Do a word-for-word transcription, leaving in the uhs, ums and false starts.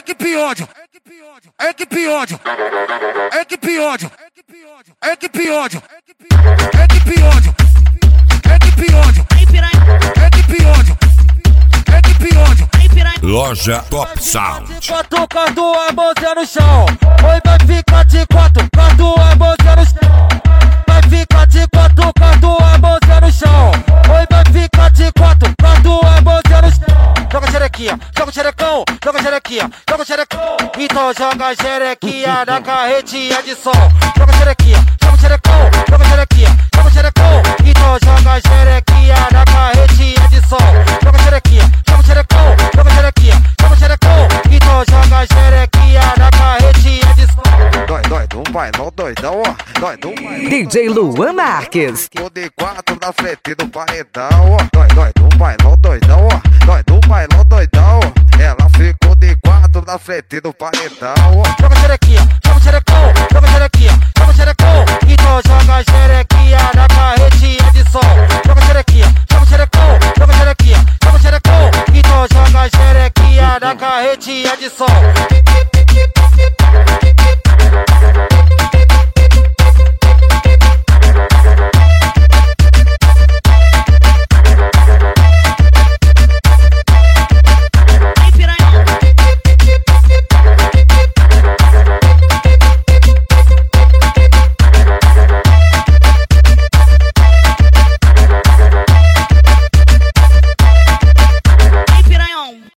que piódio, é que piódio, é que piódio, é que piódio, é que piódio, é que piódio, é que piódio, é que piódio. Loja Top Sound. Quatro, quatro, a mãozinha no chão. Oi, vai ficar de quatro, quatro, a mãozinha no chão. Vai ficar de quatro, quatro, a mãozinha no chão. Oi, vai ficar de quatro, quatro, a mãozinha no chão. Joga xerequinha, joga xerecão, joga xerequinha, joga xerecão. Então joga xerequinha na carretinha de som. Joga xerequinha, joga xerecão, joga xerequinha, joga xerecão. Então joga xerequinha na carretinha de som. Joga xerequinha, joga xerecão, joga xerequinha, joga xerecão. Então joga xerequinha na carretinha de som. Dói, dói, do bailão doidão, ó. Dói, do bailão. D J Luan Marques. Tô de quatro na frente do paredão, ó. Dói, dói, do bailão doidão, ó. Dói, do bailão doidão, ó. Ela ficou de quatro na frente do paredão, ó. Joga xerequinha, joga xerecão, joga xerequinha, joga xerecão. Então joga xerequinha na carretinha de som. Joga xerequinha, joga xerecão, joga xerequinha, joga xerecão. Então joga xerequinha na carretinha de som.